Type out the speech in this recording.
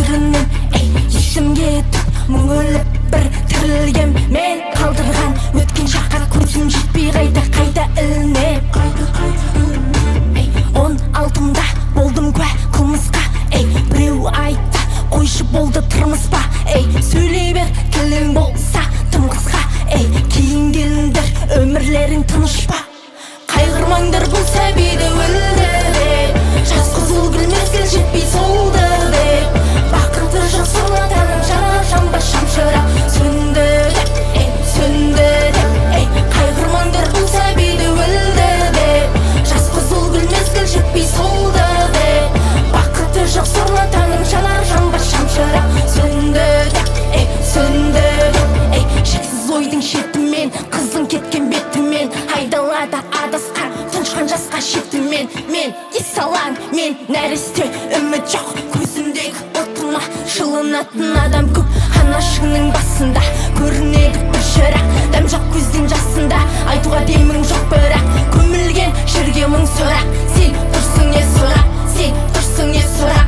жерінен есімге түсіп мүңіліп бір тірілгем мен қалдырған өткен шаққа көзім жетпей қайта ілінем 16-ымда болдым куә қылмысқа біреу айтты қойшы болды тұрмыс па сөйлей бер тілің болса тым қысқа кейін келіңдер өмірлерің тыныш па қайғырмаңдар бұл сәбиді өлді деп жас қызыл гүл мезгіл жетпей солды деп бақыты жоқ сорлатаның жана жанба шамшырақ сөнді деп қайғырмаңдар бұл сәбиді өлді деп жас қызыл гүл мезгіл жетпей солды деп бақыты жоқ сорлатаның жанар жанба шамшырақ сөнді деп шексіз ойдың шетімен қыздың кеткен бетімен айдалада адасқан тұншқан жасқа шетімен мен есалаң мен нәресте үміт жоқ көзімдегі отыма жылынатын адам көп анашыңның басында көрінеді бір шырақ дәм жоқ көздің жасында айтуға демің жоқ бірақ көмілген жерге мың сұрақ сен тұрсың не сұрақ